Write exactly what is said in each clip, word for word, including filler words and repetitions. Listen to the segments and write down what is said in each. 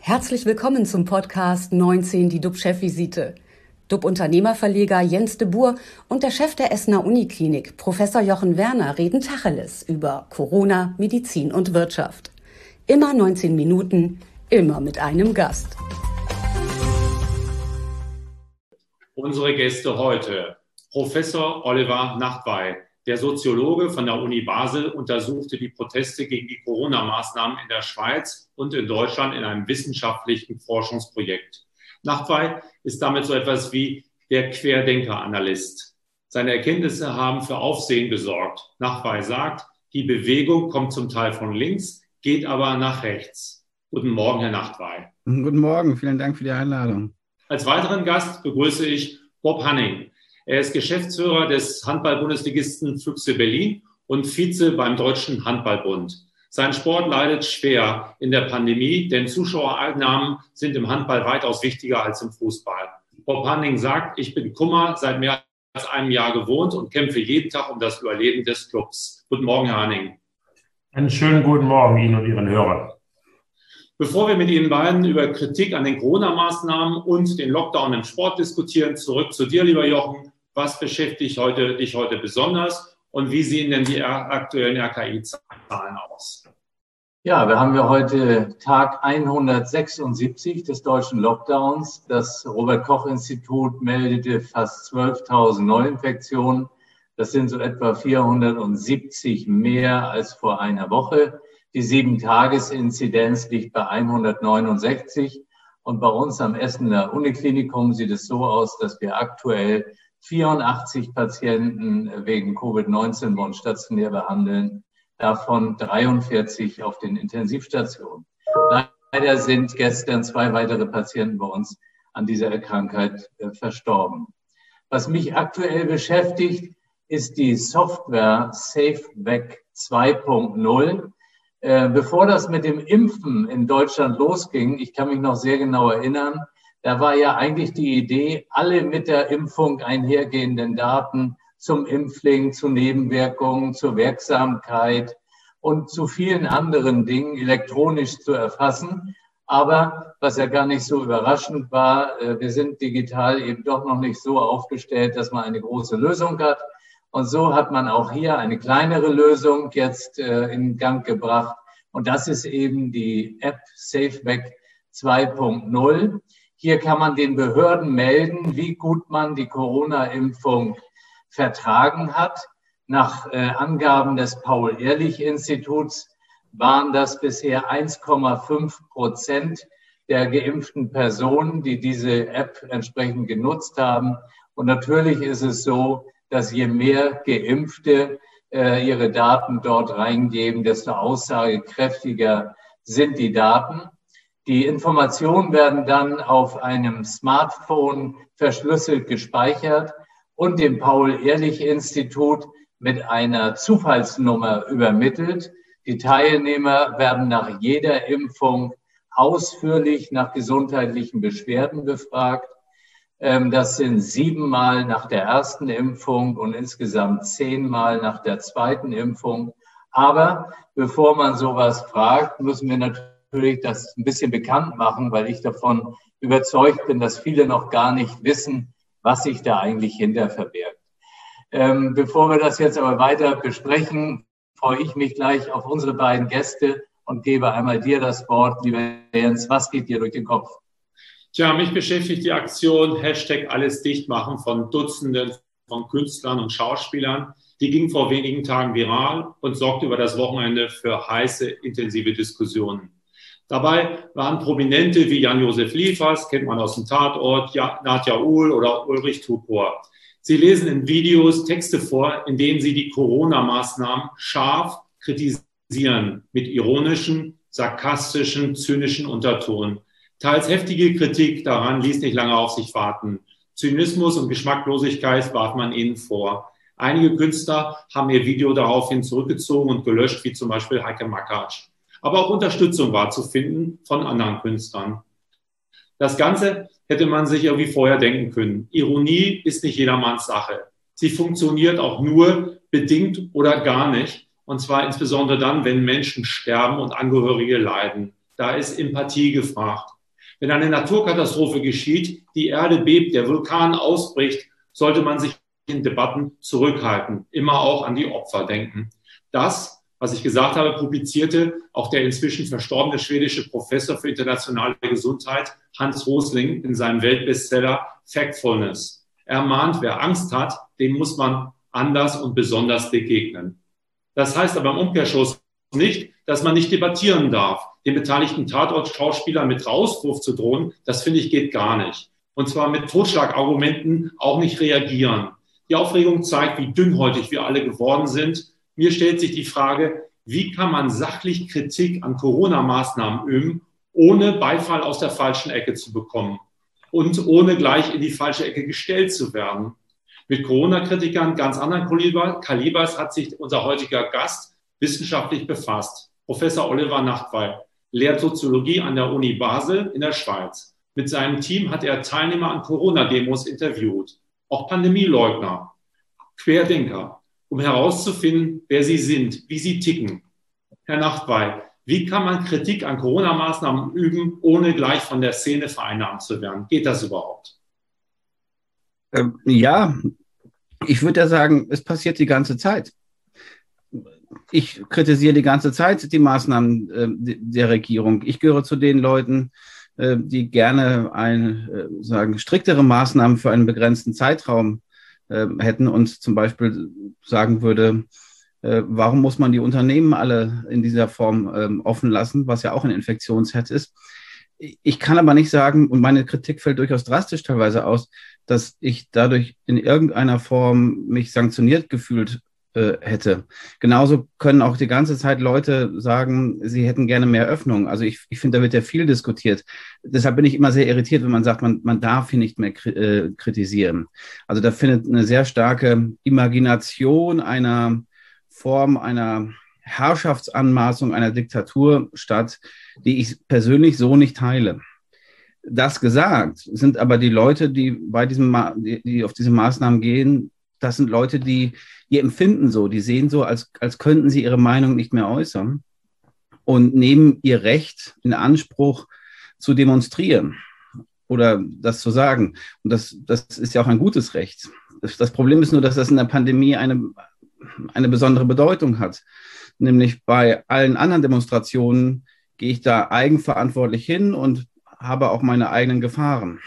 Herzlich willkommen zum Podcast neunzehn, die D U B-Chefvisite. D U B-Unternehmerverleger Jens de Boer und der Chef der Essener Uniklinik, Professor Jochen Werner, reden Tacheles über Corona, Medizin und Wirtschaft. Immer neunzehn Minuten, immer mit einem Gast. Unsere Gäste heute: Professor Oliver Nachtwey. Der Soziologe von der Uni Basel untersuchte die Proteste gegen die Corona-Maßnahmen in der Schweiz und in Deutschland in einem wissenschaftlichen Forschungsprojekt. Nachtwey ist damit so etwas wie der Querdenker-Analyst. Seine Erkenntnisse haben für Aufsehen gesorgt. Nachtwey sagt, die Bewegung kommt zum Teil von links, geht aber nach rechts. Guten Morgen, Herr Nachtwey. Guten Morgen, vielen Dank für die Einladung. Als weiteren Gast begrüße ich Bob Hanning. Er ist Geschäftsführer des Handball-Bundesligisten Füchse Berlin und Vize beim Deutschen Handballbund. Sein Sport leidet schwer in der Pandemie, denn Zuschauereinnahmen sind im Handball weitaus wichtiger als im Fußball. Bob Hanning sagt, ich bin Kummer seit mehr als einem Jahr gewohnt und kämpfe jeden Tag um das Überleben des Clubs. Guten Morgen, Herr Hanning. Einen schönen guten Morgen Ihnen und Ihren Hörern. Bevor wir mit Ihnen beiden über Kritik an den Corona-Maßnahmen und den Lockdown im Sport diskutieren, zurück zu dir, lieber Jochen. Was beschäftigt heute, dich heute besonders und wie sehen denn die aktuellen R K I-Zahlen aus? Ja, wir haben ja heute Tag hundertsechsundsiebzig des deutschen Lockdowns. Das Robert-Koch-Institut meldete fast zwölftausend Neuinfektionen. Das sind so etwa vierhundertsiebzig mehr als vor einer Woche. Die sieben-Tages-Inzidenz liegt bei hundertneunundsechzig. Und bei uns am Essener Uniklinikum sieht es so aus, dass wir aktuell vierundachtzig Patienten wegen Covid neunzehn bei uns stationär behandeln, davon dreiundvierzig auf den Intensivstationen. Leider sind gestern zwei weitere Patienten bei uns an dieser Krankheit verstorben. Was mich aktuell beschäftigt, ist die Software SafeVac zwei Punkt null. Bevor das mit dem Impfen in Deutschland losging, ich kann mich noch sehr genau erinnern, da war ja eigentlich die Idee, alle mit der Impfung einhergehenden Daten zum Impfling, zu Nebenwirkungen, zur Wirksamkeit und zu vielen anderen Dingen elektronisch zu erfassen. Aber was ja gar nicht so überraschend war, wir sind digital eben doch noch nicht so aufgestellt, dass man eine große Lösung hat. Und so hat man auch hier eine kleinere Lösung jetzt in Gang gebracht. Und das ist eben die App SafeVac zwei Punkt null. Hier kann man den Behörden melden, wie gut man die Corona-Impfung vertragen hat. Nach äh, Angaben des Paul-Ehrlich-Instituts waren das bisher eins Komma fünf Prozent der geimpften Personen, die diese App entsprechend genutzt haben. Und natürlich ist es so, dass je mehr Geimpfte äh, ihre Daten dort reingeben, desto aussagekräftiger sind die Daten. Die Informationen werden dann auf einem Smartphone verschlüsselt gespeichert und dem Paul-Ehrlich-Institut mit einer Zufallsnummer übermittelt. Die Teilnehmer werden nach jeder Impfung ausführlich nach gesundheitlichen Beschwerden befragt. Das sind siebenmal nach der ersten Impfung und insgesamt zehnmal nach der zweiten Impfung. Aber bevor man sowas fragt, müssen wir natürlich natürlich das ein bisschen bekannt machen, weil ich davon überzeugt bin, dass viele noch gar nicht wissen, was sich da eigentlich hinter verbirgt. Ähm, bevor wir das jetzt aber weiter besprechen, freue ich mich gleich auf unsere beiden Gäste und gebe einmal dir das Wort, lieber Jens. Was geht dir durch den Kopf? Tja, mich beschäftigt die Aktion Hashtag alles dicht machen von Dutzenden von Künstlern und Schauspielern. Die ging vor wenigen Tagen viral und sorgte über das Wochenende für heiße, intensive Diskussionen. Dabei waren Prominente wie Jan-Josef Liefers, kennt man aus dem Tatort, ja, Nadja Uhl oder Ulrich Tupor. Sie lesen in Videos Texte vor, in denen sie die Corona-Maßnahmen scharf kritisieren, mit ironischen, sarkastischen, zynischen Unterton. Teils heftige Kritik daran ließ nicht lange auf sich warten. Zynismus und Geschmacklosigkeit warf man ihnen vor. Einige Künstler haben ihr Video daraufhin zurückgezogen und gelöscht, wie zum Beispiel Heike Makatsch. Aber auch Unterstützung war zu finden von anderen Künstlern. Das Ganze hätte man sich irgendwie vorher denken können. Ironie ist nicht jedermanns Sache. Sie funktioniert auch nur bedingt oder gar nicht. Und zwar insbesondere dann, wenn Menschen sterben und Angehörige leiden. Da ist Empathie gefragt. Wenn eine Naturkatastrophe geschieht, die Erde bebt, der Vulkan ausbricht, sollte man sich in Debatten zurückhalten, immer auch an die Opfer denken. Das, was ich gesagt habe, publizierte auch der inzwischen verstorbene schwedische Professor für internationale Gesundheit Hans Rosling in seinem Weltbestseller Factfulness. Er mahnt, wer Angst hat, dem muss man anders und besonders begegnen. Das heißt aber im Umkehrschluss nicht, dass man nicht debattieren darf. Den beteiligten Tatort-Schauspielern mit Rauswurf zu drohen, das finde ich geht gar nicht. Und zwar mit Totschlagargumenten auch nicht reagieren. Die Aufregung zeigt, wie dünnhäutig wir alle geworden sind. Mir stellt sich die Frage, wie kann man sachlich Kritik an Corona-Maßnahmen üben, ohne Beifall aus der falschen Ecke zu bekommen und ohne gleich in die falsche Ecke gestellt zu werden. Mit Corona-Kritikern ganz anderen Kalibers hat sich unser heutiger Gast wissenschaftlich befasst. Professor Oliver Nachtwey lehrt Soziologie an der Uni Basel in der Schweiz. Mit seinem Team hat er Teilnehmer an Corona-Demos interviewt, auch Pandemieleugner, Querdenker, um herauszufinden, wer sie sind, wie sie ticken. Herr Nachtwey, wie kann man Kritik an Corona-Maßnahmen üben, ohne gleich von der Szene vereinnahmt zu werden? Geht das überhaupt? Ähm, ja, ich würde ja sagen, es passiert die ganze Zeit. Ich kritisiere die ganze Zeit die Maßnahmen äh, der Regierung. Ich gehöre zu den Leuten, äh, die gerne ein, äh, sagen, striktere Maßnahmen für einen begrenzten Zeitraum äh, hätten und zum Beispiel sagen würde, äh, warum muss man die Unternehmen alle in dieser Form äh, offen lassen, was ja auch ein Infektionsherd ist. Ich kann aber nicht sagen, und meine Kritik fällt durchaus drastisch teilweise aus, dass ich dadurch in irgendeiner Form mich sanktioniert gefühlt äh, hätte. Genauso können auch die ganze Zeit Leute sagen, sie hätten gerne mehr Öffnung. Also ich, ich finde, da wird ja viel diskutiert. Deshalb bin ich immer sehr irritiert, wenn man sagt, man, man darf hier nicht mehr kri- äh, kritisieren. Also da findet eine sehr starke Imagination einer Form einer Herrschaftsanmaßung einer Diktatur statt, die ich persönlich so nicht teile. Das gesagt, sind aber die Leute, die bei diesem Ma- die, die auf diese Maßnahmen gehen, das sind Leute, die, die empfinden so, die sehen so, als, als könnten sie ihre Meinung nicht mehr äußern und nehmen ihr Recht in Anspruch zu demonstrieren oder das zu sagen. Und das, das ist ja auch ein gutes Recht. Das, das Problem ist nur, dass das in der Pandemie eine, eine besondere Bedeutung hat. Nämlich bei allen anderen Demonstrationen gehe ich da eigenverantwortlich hin und habe auch meine eigenen Gefahren.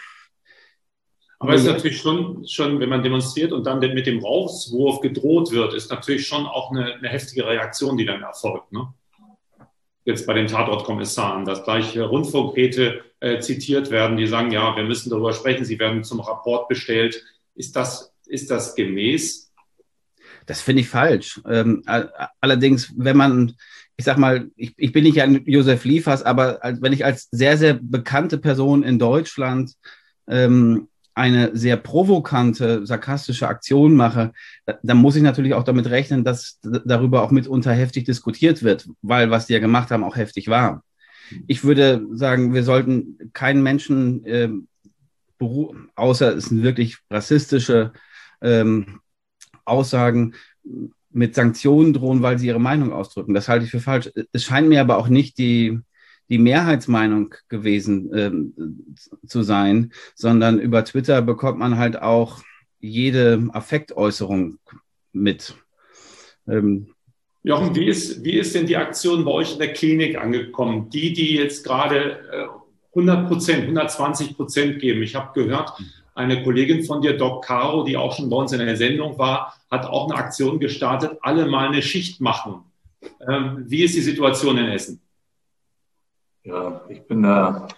Aber es ist natürlich schon, schon, wenn man demonstriert und dann mit dem Rauswurf gedroht wird, ist natürlich schon auch eine, eine heftige Reaktion, die dann erfolgt. Ne? Jetzt bei den Tatortkommissaren, dass gleich Rundfunkräte äh, zitiert werden, die sagen, ja, wir müssen darüber sprechen, sie werden zum Rapport bestellt. Ist das, ist das gemäß? Das finde ich falsch. Ähm, allerdings, wenn man, ich sag mal, ich, ich bin nicht ein Josef Liefers, aber als, wenn ich als sehr, sehr bekannte Person in Deutschland ähm, eine sehr provokante, sarkastische Aktion mache, da, dann muss ich natürlich auch damit rechnen, dass d- darüber auch mitunter heftig diskutiert wird, weil was die ja gemacht haben, auch heftig war. Ich würde sagen, wir sollten keinen Menschen, äh, beru- außer es sind wirklich rassistische ähm, Aussagen mit Sanktionen drohen, weil sie ihre Meinung ausdrücken. Das halte ich für falsch. Es scheint mir aber auch nicht die, die Mehrheitsmeinung gewesen ähm, zu sein, sondern über Twitter bekommt man halt auch jede Affektäußerung mit. Ähm, Jochen, wie ist, wie ist denn die Aktion bei euch in der Klinik angekommen? Die, die jetzt gerade äh, hundert Prozent, hundertzwanzig Prozent geben. Ich habe gehört, eine Kollegin von dir, Doc Caro, die auch schon bei uns in der Sendung war, hat auch eine Aktion gestartet, alle mal eine Schicht machen. Ähm, wie ist die Situation in Essen? Ja, ich bin da,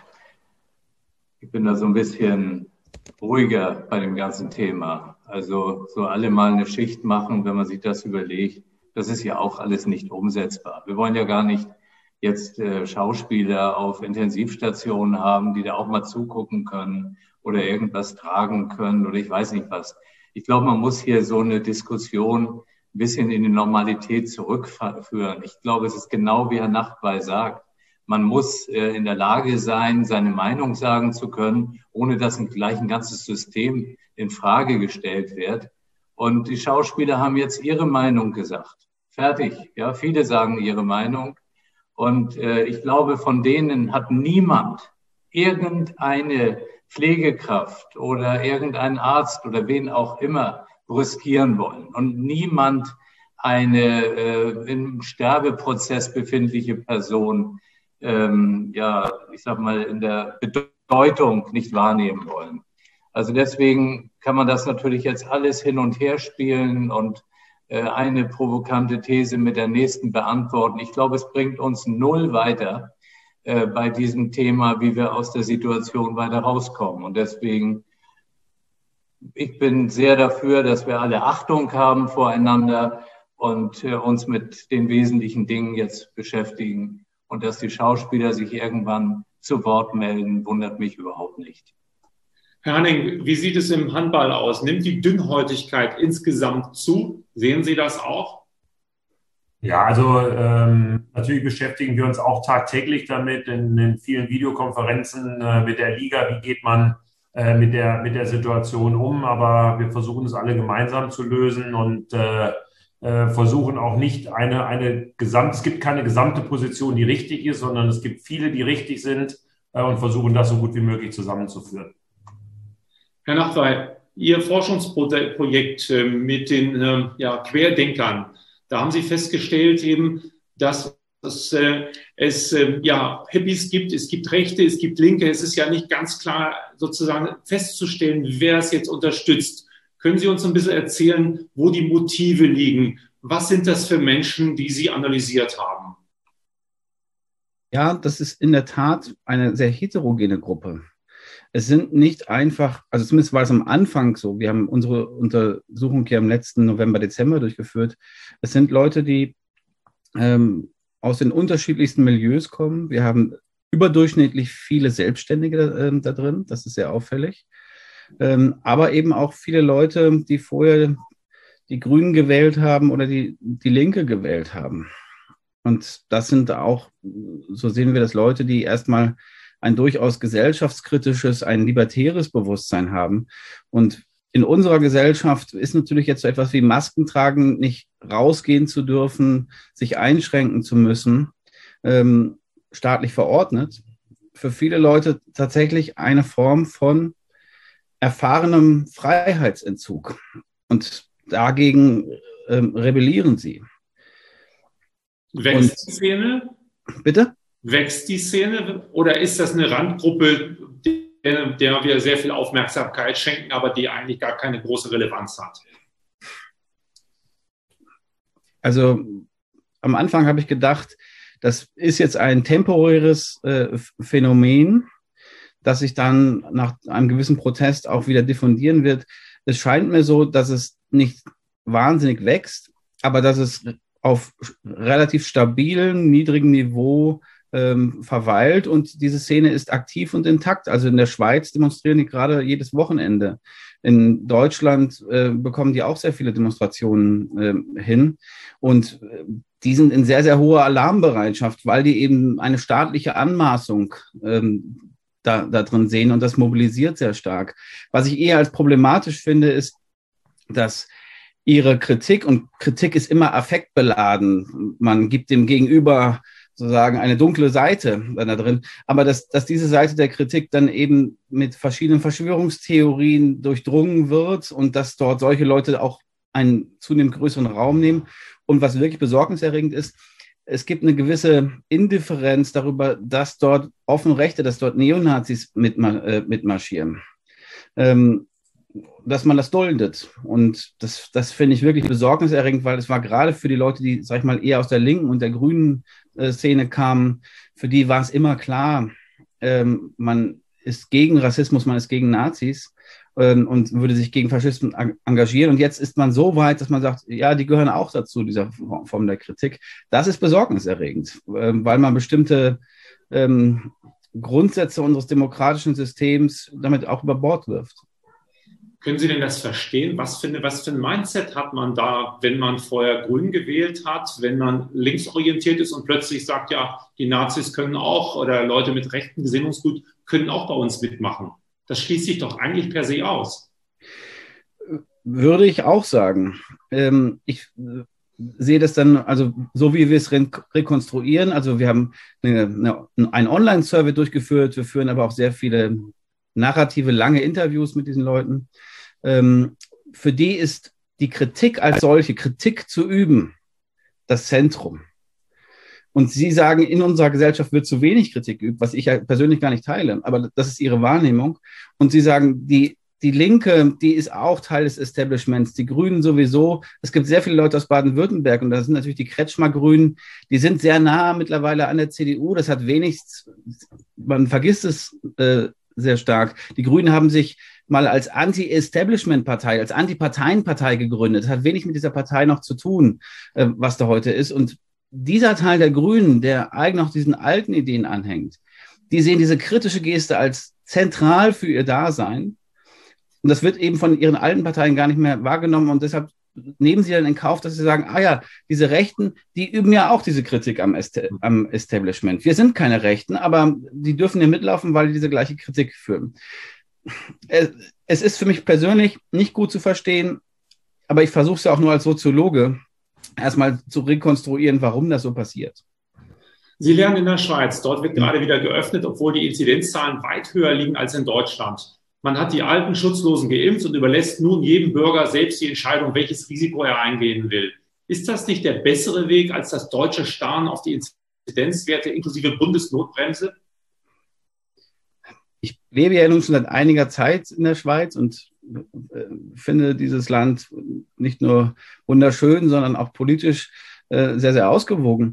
ich bin da so ein bisschen ruhiger bei dem ganzen Thema. Also so alle mal eine Schicht machen, wenn man sich das überlegt, das ist ja auch alles nicht umsetzbar. Wir wollen ja gar nicht jetzt äh, Schauspieler auf Intensivstationen haben, die da auch mal zugucken können oder irgendwas tragen können oder ich weiß nicht was. Ich glaube, man muss hier so eine Diskussion ein bisschen in die Normalität zurückführen. Ich glaube, es ist genau wie Herr Nachtwey sagt. Man muss äh, in der Lage sein, seine Meinung sagen zu können, ohne dass ein, gleich ein ganzes System in Frage gestellt wird. Und die Schauspieler haben jetzt ihre Meinung gesagt. Fertig. Ja, viele sagen ihre Meinung. Und äh, ich glaube, von denen hat niemand irgendeine Pflegekraft oder irgendein Arzt oder wen auch immer brüskieren wollen und niemand eine äh, im Sterbeprozess befindliche Person, ähm, ja, ich sag mal, in der Bedeutung nicht wahrnehmen wollen. Also deswegen kann man das natürlich jetzt alles hin und her spielen und äh, eine provokante These mit der nächsten beantworten. Ich glaube, es bringt uns null weiter äh, bei diesem Thema, wie wir aus der Situation weiter rauskommen. Und deswegen, ich bin sehr dafür, dass wir alle Achtung haben voreinander und äh, uns mit den wesentlichen Dingen jetzt beschäftigen. Und dass die Schauspieler sich irgendwann zu Wort melden, wundert mich überhaupt nicht. Herr Hanning, wie sieht es im Handball aus? Nimmt die Dünnhäutigkeit insgesamt zu? Sehen Sie das auch? Ja, also ähm, natürlich beschäftigen wir uns auch tagtäglich damit in, in vielen Videokonferenzen äh, mit der Liga. Wie geht man äh, mit der, mit der Situation um? Aber wir versuchen es alle gemeinsam zu lösen und äh, äh, versuchen auch nicht eine, eine gesamt, es gibt keine gesamte Position, die richtig ist, sondern es gibt viele, die richtig sind äh, und versuchen das so gut wie möglich zusammenzuführen. Herr Nachtwey, Ihr Forschungsprojekt mit den ja, Querdenkern, da haben Sie festgestellt eben, dass es, äh, es äh, ja, Hippies gibt, es gibt Rechte, es gibt Linke. Es ist ja nicht ganz klar sozusagen festzustellen, wer es jetzt unterstützt. Können Sie uns ein bisschen erzählen, wo die Motive liegen? Was sind das für Menschen, die Sie analysiert haben? Ja, das ist in der Tat eine sehr heterogene Gruppe. Es sind nicht einfach, also zumindest war es am Anfang so, wir haben unsere Untersuchung hier im letzten November, Dezember durchgeführt. Es sind Leute, die ähm, aus den unterschiedlichsten Milieus kommen. Wir haben überdurchschnittlich viele Selbstständige äh, da drin, das ist sehr auffällig. Ähm, aber eben auch viele Leute, die vorher die Grünen gewählt haben oder die, die Linke gewählt haben. Und das sind auch, so sehen wir das, Leute, die erstmal ein durchaus gesellschaftskritisches, ein libertäres Bewusstsein haben. Und in unserer Gesellschaft ist natürlich jetzt so etwas wie Masken tragen, nicht rausgehen zu dürfen, sich einschränken zu müssen, ähm, staatlich verordnet, für viele Leute tatsächlich eine Form von erfahrenem Freiheitsentzug. Und dagegen ähm, rebellieren sie. Wächst die Szene? Bitte? Wächst die Szene oder ist das eine Randgruppe, der, der wir sehr viel Aufmerksamkeit schenken, aber die eigentlich gar keine große Relevanz hat? Also am Anfang habe ich gedacht, das ist jetzt ein temporäres äh, Phänomen, das sich dann nach einem gewissen Protest auch wieder diffundieren wird. Es scheint mir so, dass es nicht wahnsinnig wächst, aber dass es auf relativ stabilen, niedrigem Niveau ähm, verweilt und diese Szene ist aktiv und intakt. Also in der Schweiz demonstrieren die gerade jedes Wochenende. In Deutschland äh, bekommen die auch sehr viele Demonstrationen äh, hin und äh, die sind in sehr, sehr hoher Alarmbereitschaft, weil die eben eine staatliche Anmaßung ähm, da, da drin sehen und das mobilisiert sehr stark. Was ich eher als problematisch finde, ist, dass ihre Kritik, und Kritik ist immer affektbeladen, man gibt dem Gegenüber sozusagen eine dunkle Seite da drin, aber dass, dass diese Seite der Kritik dann eben mit verschiedenen Verschwörungstheorien durchdrungen wird und dass dort solche Leute auch einen zunehmend größeren Raum nehmen. Und was wirklich besorgniserregend ist, es gibt eine gewisse Indifferenz darüber, dass dort offen Rechte, dass dort Neonazis mitma- äh, mitmarschieren. Ähm, dass man das duldet. Und das, das finde ich wirklich besorgniserregend, weil es war gerade für die Leute, die, sag ich mal, eher aus der linken und der grünen äh, Szene kamen, für die war es immer klar, ähm, man ist gegen Rassismus, man ist gegen Nazis ähm, und würde sich gegen Faschismus engagieren. Und jetzt ist man so weit, dass man sagt, ja, die gehören auch dazu, dieser Form der Kritik. Das ist besorgniserregend, äh, weil man bestimmte ähm, Grundsätze unseres demokratischen Systems damit auch über Bord wirft. Können Sie denn das verstehen? Was für, eine, was für ein Mindset hat man da, wenn man vorher Grün gewählt hat, wenn man linksorientiert ist und plötzlich sagt, ja, die Nazis können auch oder Leute mit rechten Gesinnungsgut können auch bei uns mitmachen? Das schließt sich doch eigentlich per se aus. Würde ich auch sagen. Ähm, ich sehe das dann, also so wie wir es re- rekonstruieren, also wir haben eine, eine, einen Online-Survey durchgeführt, wir führen aber auch sehr viele narrative, lange Interviews mit diesen Leuten. Ähm, für die ist die Kritik als solche, Kritik zu üben, das Zentrum. Und sie sagen, in unserer Gesellschaft wird zu wenig Kritik geübt, was ich ja persönlich gar nicht teile, aber das ist ihre Wahrnehmung. Und sie sagen, die, die Linke, die ist auch Teil des Establishments, die Grünen sowieso. Es gibt sehr viele Leute aus Baden-Württemberg und da sind natürlich die Kretschmer-Grünen, die sind sehr nah mittlerweile an der C D U. Das hat wenig, man vergisst es äh, sehr stark. Die Grünen haben sich mal als Anti-Establishment-Partei, als Anti-Parteien-Partei gegründet. Das hat wenig mit dieser Partei noch zu tun, äh, was da heute ist. Und dieser Teil der Grünen, der eigentlich noch diesen alten Ideen anhängt, die sehen diese kritische Geste als zentral für ihr Dasein. Und das wird eben von ihren alten Parteien gar nicht mehr wahrgenommen. Und deshalb nehmen sie dann in Kauf, dass sie sagen, ah ja, diese Rechten, die üben ja auch diese Kritik am, Est- am Establishment. Wir sind keine Rechten, aber die dürfen hier mitlaufen, weil die diese gleiche Kritik führen. Es, es ist für mich persönlich nicht gut zu verstehen, aber ich versuche es ja auch nur als Soziologe, erstmal zu rekonstruieren, warum das so passiert. Sie lernen in der Schweiz. Dort wird gerade wieder geöffnet, obwohl die Inzidenzzahlen weit höher liegen als in Deutschland. Man hat die alten Schutzlosen geimpft und überlässt nun jedem Bürger selbst die Entscheidung, welches Risiko er eingehen will. Ist das nicht der bessere Weg als das deutsche Starren auf die Inzidenzwerte inklusive Bundesnotbremse? Ich lebe ja nun schon seit einiger Zeit in der Schweiz und finde dieses Land nicht nur wunderschön, sondern auch politisch äh, sehr, sehr ausgewogen.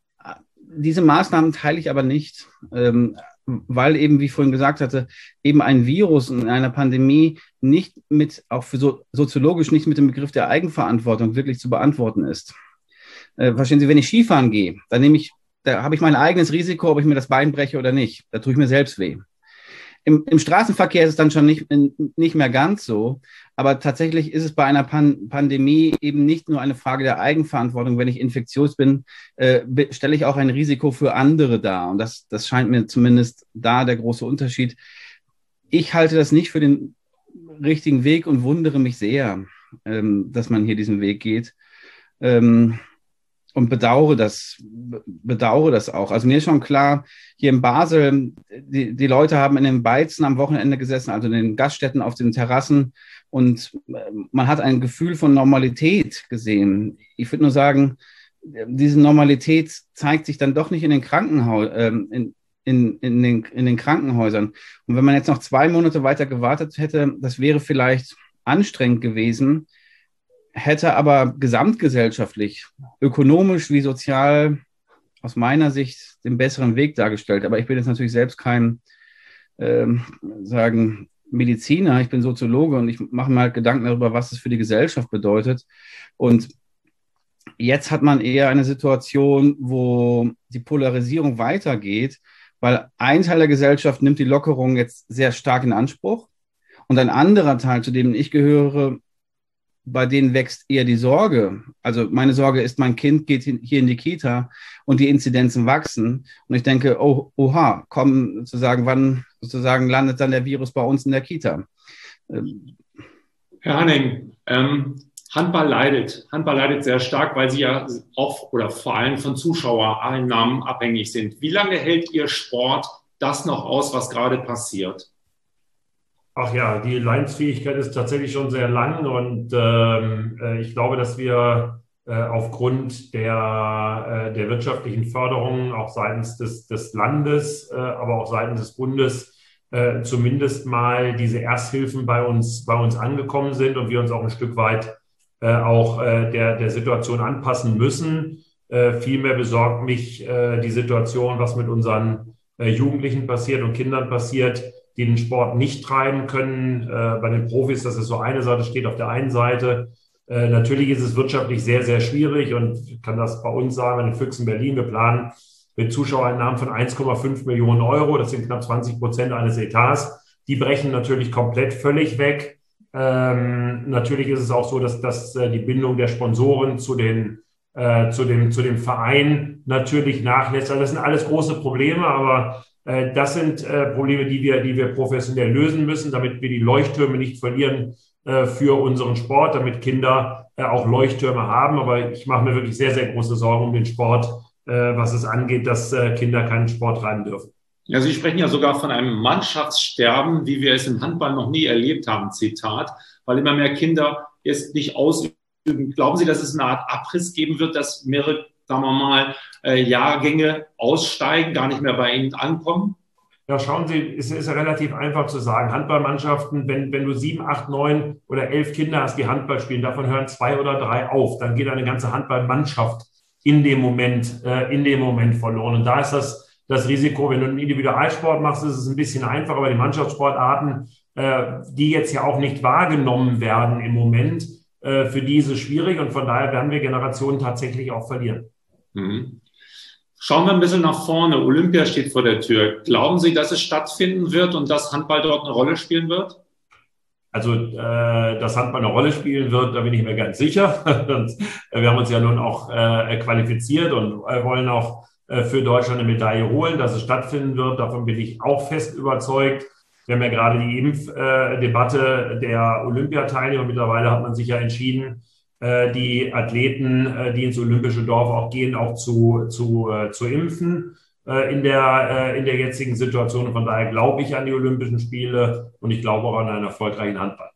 Diese Maßnahmen teile ich aber nicht, ähm, weil eben, wie ich vorhin gesagt hatte, eben ein Virus in einer Pandemie nicht mit, auch für so, soziologisch nicht mit dem Begriff der Eigenverantwortung wirklich zu beantworten ist. Äh, verstehen Sie, wenn ich Skifahren gehe, dann nehme ich, da habe ich mein eigenes Risiko, ob ich mir das Bein breche oder nicht. Da tue ich mir selbst weh. Im, Im Straßenverkehr ist es dann schon nicht, nicht mehr ganz so, aber tatsächlich ist es bei einer Pan- Pandemie eben nicht nur eine Frage der Eigenverantwortung. Wenn ich infektiös bin, äh, stelle ich auch ein Risiko für andere dar und das, das scheint mir zumindest da der große Unterschied. Ich halte das nicht für den richtigen Weg und wundere mich sehr, ähm, dass man hier diesen Weg geht. Ähm, Und bedauere das, bedauere das auch. Also mir ist schon klar, hier in Basel, die, die Leute haben in den Beizen am Wochenende gesessen, also in den Gaststätten auf den Terrassen und man hat ein Gefühl von Normalität gesehen. Ich würde nur sagen, diese Normalität zeigt sich dann doch nicht in den Krankenhäusern, in, in, in, den, in den Krankenhäusern. Und wenn man jetzt noch zwei Monate weiter gewartet hätte, das wäre vielleicht anstrengend gewesen, hätte aber gesamtgesellschaftlich, ökonomisch wie sozial aus meiner Sicht den besseren Weg dargestellt. Aber ich bin jetzt natürlich selbst kein, ähm, sagen, Mediziner, ich bin Soziologe und ich mache mir halt Gedanken darüber, was es für die Gesellschaft bedeutet. Und jetzt hat man eher eine Situation, wo die Polarisierung weitergeht, weil ein Teil der Gesellschaft nimmt die Lockerung jetzt sehr stark in Anspruch und ein anderer Teil, zu dem ich gehöre, bei denen wächst eher die Sorge. Also meine Sorge ist, mein Kind geht hier in die Kita und die Inzidenzen wachsen. Und ich denke, oh, oha, komm, sozusagen, wann sozusagen landet dann der Virus bei uns in der Kita? Herr Hanning, ähm, Handball leidet. Handball leidet sehr stark, weil Sie ja auch oder vor allem von Zuschauereinnahmen abhängig sind. Wie lange hält Ihr Sport das noch aus, was gerade passiert? Ach ja, die Leidensfähigkeit ist tatsächlich schon sehr lang und ähm, ich glaube, dass wir äh, aufgrund der, äh, der wirtschaftlichen Förderung auch seitens des, des Landes, äh, aber auch seitens des Bundes äh, zumindest mal diese Ersthilfen bei uns, bei uns angekommen sind und wir uns auch ein Stück weit äh, auch äh, der, der Situation anpassen müssen. Äh, vielmehr besorgt mich äh, die Situation, was mit unseren äh, Jugendlichen passiert und Kindern passiert, die den Sport nicht treiben können. Äh, bei den Profis, das ist so eine Seite, steht auf der einen Seite. Äh, natürlich ist es wirtschaftlich sehr, sehr schwierig und ich kann das bei uns sagen, in den Füchsen Berlin, wir planen mit Zuschauereinnahmen von eins Komma fünf Millionen Euro, das sind knapp zwanzig Prozent eines Etats. Die brechen natürlich komplett völlig weg. Ähm, natürlich ist es auch so, dass, dass äh, die Bindung der Sponsoren zu den äh, zu dem, zu dem Verein natürlich nachlässt. Also das sind alles große Probleme, aber Das sind äh, Probleme, die wir, die wir professionell lösen müssen, damit wir die Leuchttürme nicht verlieren, äh, für unseren Sport, damit Kinder äh, auch Leuchttürme haben. Aber ich mache mir wirklich sehr, sehr große Sorgen um den Sport, äh, was es angeht, dass äh, Kinder keinen Sport treiben dürfen. Ja, Sie sprechen ja sogar von einem Mannschaftssterben, wie wir es im Handball noch nie erlebt haben, Zitat, weil immer mehr Kinder es nicht ausüben. Glauben Sie, dass es eine Art Abriss geben wird, dass mehrere, sagen wir mal, äh, Jahrgänge aussteigen, gar nicht mehr bei Ihnen ankommen? Ja, schauen Sie, es ist ja relativ einfach zu sagen. Handballmannschaften, wenn, wenn du sieben, acht, neun oder elf Kinder hast, die Handball spielen, davon hören zwei oder drei auf, dann geht eine ganze Handballmannschaft in dem Moment, äh, in dem Moment verloren. Und da ist das Das Risiko, wenn du einen Individualsport machst, ist es ein bisschen einfacher, aber die Mannschaftssportarten, äh, die jetzt ja auch nicht wahrgenommen werden im Moment, äh, für die ist es schwierig und von daher werden wir Generationen tatsächlich auch verlieren. Mhm. Schauen wir ein bisschen nach vorne. Olympia steht vor der Tür. Glauben Sie, dass es stattfinden wird und dass Handball dort eine Rolle spielen wird? Also, äh, dass Handball eine Rolle spielen wird, da bin ich mir ganz sicher. Und, äh, wir haben uns ja nun auch äh, qualifiziert und äh, wollen auch für Deutschland eine Medaille holen, dass es stattfinden wird. Davon bin ich auch fest überzeugt. Wir haben ja gerade die Impfdebatte der Olympiateilnehmer. Mittlerweile hat man sich ja entschieden, die Athleten, die ins olympische Dorf auch gehen, auch zu, zu, zu impfen in der, in der jetzigen Situation. Und von daher glaube ich an die Olympischen Spiele und ich glaube auch an einen erfolgreichen Handball.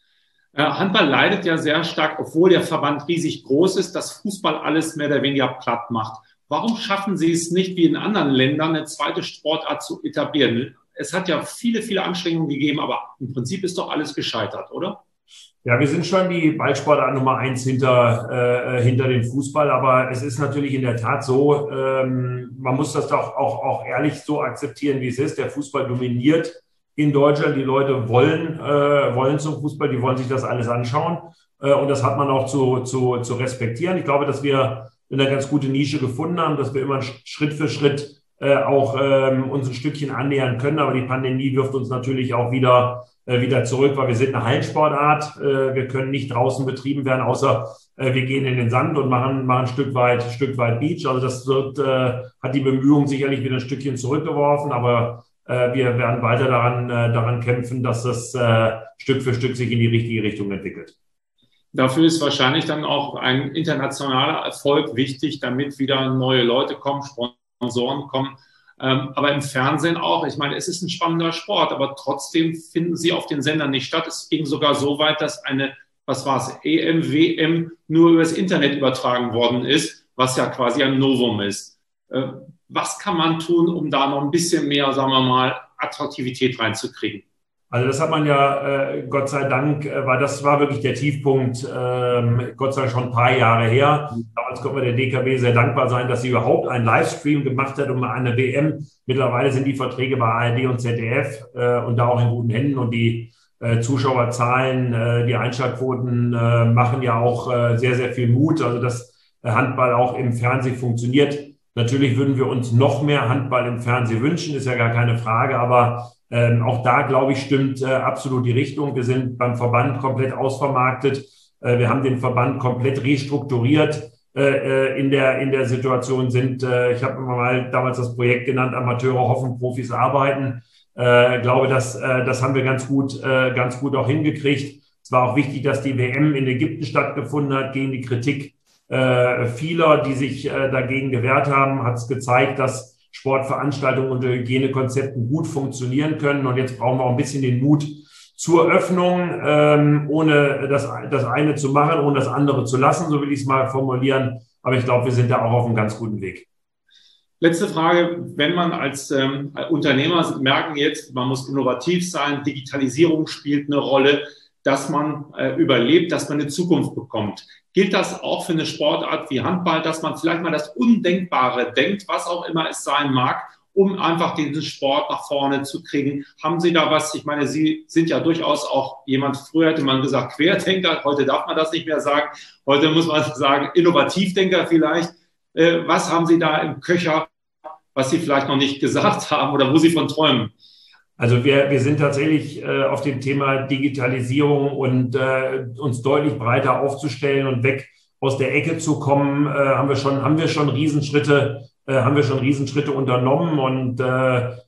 Handball leidet ja sehr stark, obwohl der Verband riesig groß ist, dass Fußball alles mehr oder weniger platt macht. Warum schaffen Sie es nicht, wie in anderen Ländern, eine zweite Sportart zu etablieren? Es hat ja viele, viele Anstrengungen gegeben, aber im Prinzip ist doch alles gescheitert, oder? Ja, wir sind schon die Ballsportart Nummer eins hinter, äh, hinter dem Fußball, aber es ist natürlich in der Tat so, ähm, man muss das doch auch, auch ehrlich so akzeptieren, wie es ist. Der Fußball dominiert in Deutschland. Die Leute wollen, äh, wollen zum Fußball, die wollen sich das alles anschauen äh, und das hat man auch zu, zu, zu respektieren. Ich glaube, dass wir eine ganz gute Nische gefunden haben, dass wir immer Schritt für Schritt äh, auch ähm, uns ein Stückchen annähern können. Aber die Pandemie wirft uns natürlich auch wieder, äh, wieder zurück, weil wir sind eine Hallensportart. Äh, wir können nicht draußen betrieben werden, außer äh, wir gehen in den Sand und machen, machen ein Stück weit, ein Stück weit Beach. Also das wird, äh, hat die Bemühungen sicherlich wieder ein Stückchen zurückgeworfen. Aber äh, wir werden weiter daran, äh, daran kämpfen, dass das äh, Stück für Stück sich in die richtige Richtung entwickelt. Dafür ist wahrscheinlich dann auch ein internationaler Erfolg wichtig, damit wieder neue Leute kommen, Sponsoren kommen. Ähm, aber im Fernsehen auch. Ich meine, es ist ein spannender Sport, aber trotzdem finden sie auf den Sendern nicht statt. Es ging sogar so weit, dass eine, was war es, E M, W M nur übers Internet übertragen worden ist, was ja quasi ein Novum ist. Äh, was kann man tun, um da noch ein bisschen mehr, sagen wir mal, Attraktivität reinzukriegen? Also das hat man ja, äh, Gott sei Dank, äh, war das war wirklich der Tiefpunkt, ähm, Gott sei Dank schon ein paar Jahre her. Damals konnte man der D K B sehr dankbar sein, dass sie überhaupt einen Livestream gemacht hat um eine W M. Mittlerweile sind die Verträge bei A R D und Z D F äh, und da auch in guten Händen und die äh, Zuschauerzahlen, äh, die Einschaltquoten äh, machen ja auch äh, sehr, sehr viel Mut, also dass Handball auch im Fernsehen funktioniert. Natürlich würden wir uns noch mehr Handball im Fernsehen wünschen, ist ja gar keine Frage, aber Ähm, auch da, glaube ich, stimmt äh, absolut die Richtung. Wir sind beim Verband komplett ausvermarktet. Äh, wir haben den Verband komplett restrukturiert äh, in der in der Situation. Sind, äh, ich habe mal damals das Projekt genannt, Amateure hoffen, Profis arbeiten. Äh, glaube, dass äh, das haben wir ganz gut äh, ganz gut auch hingekriegt. Es war auch wichtig, dass die W M in Ägypten stattgefunden hat, gegen die Kritik äh, vieler, die sich äh, dagegen gewehrt haben, hat es gezeigt, dass Sportveranstaltungen unter Hygienekonzepten gut funktionieren können. Und jetzt brauchen wir auch ein bisschen den Mut zur Öffnung, ähm, ohne das, das eine zu machen, ohne das andere zu lassen, so will ich es mal formulieren. Aber ich glaube, wir sind da auch auf einem ganz guten Weg. Letzte Frage, wenn man als ähm, Unternehmer merken jetzt, man muss innovativ sein, Digitalisierung spielt eine Rolle, dass man äh, überlebt, dass man eine Zukunft bekommt. Gilt das auch für eine Sportart wie Handball, dass man vielleicht mal das Undenkbare denkt, was auch immer es sein mag, um einfach diesen Sport nach vorne zu kriegen? Haben Sie da was? Ich meine, Sie sind ja durchaus auch jemand, früher hätte man gesagt Querdenker, heute darf man das nicht mehr sagen. Heute muss man sagen Innovativdenker vielleicht. Äh, was haben Sie da im Köcher, was Sie vielleicht noch nicht gesagt haben oder wo Sie von träumen? Also wir, wir sind tatsächlich äh, auf dem Thema Digitalisierung und äh, uns deutlich breiter aufzustellen und weg aus der Ecke zu kommen, äh, haben wir schon, haben wir schon Riesenschritte, äh, haben wir schon Riesenschritte unternommen und äh,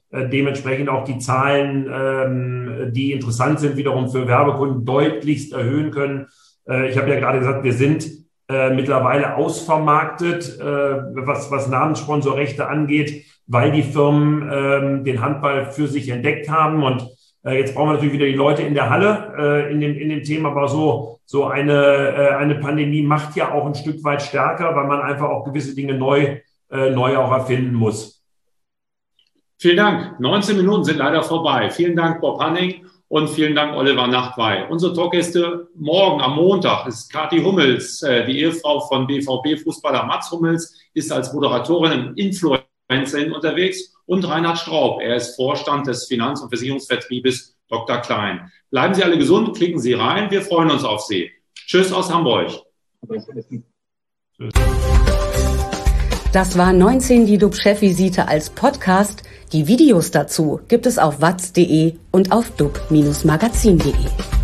äh, dementsprechend auch die Zahlen, ähm, die interessant sind, wiederum für Werbekunden deutlichst erhöhen können. Äh, ich habe ja gerade gesagt, wir sind äh, mittlerweile ausvermarktet, äh, was, was Namenssponsorrechte angeht, weil die Firmen ähm, den Handball für sich entdeckt haben. Und äh, jetzt brauchen wir natürlich wieder die Leute in der Halle äh, in dem in dem Thema. Aber so so eine äh, eine Pandemie macht ja auch ein Stück weit stärker, weil man einfach auch gewisse Dinge neu äh, neu auch erfinden muss. Vielen Dank. neunzehn Minuten sind leider vorbei. Vielen Dank, Bob Hanning, und vielen Dank, Oliver Nachtwey. Unsere Talkgäste morgen am Montag ist Kathi Hummels, äh, die Ehefrau von B V B-Fußballer Mats Hummels, ist als Moderatorin im Influencer unterwegs, und Reinhard Straub. Er ist Vorstand des Finanz- und Versicherungsvertriebes Doktor Klein. Bleiben Sie alle gesund, klicken Sie rein. Wir freuen uns auf Sie. Tschüss aus Hamburg. Das war neunzehn die D U B-Chefvisite als Podcast. Die Videos dazu gibt es auf watz punkt de und auf dub Bindestrich magazin punkt de.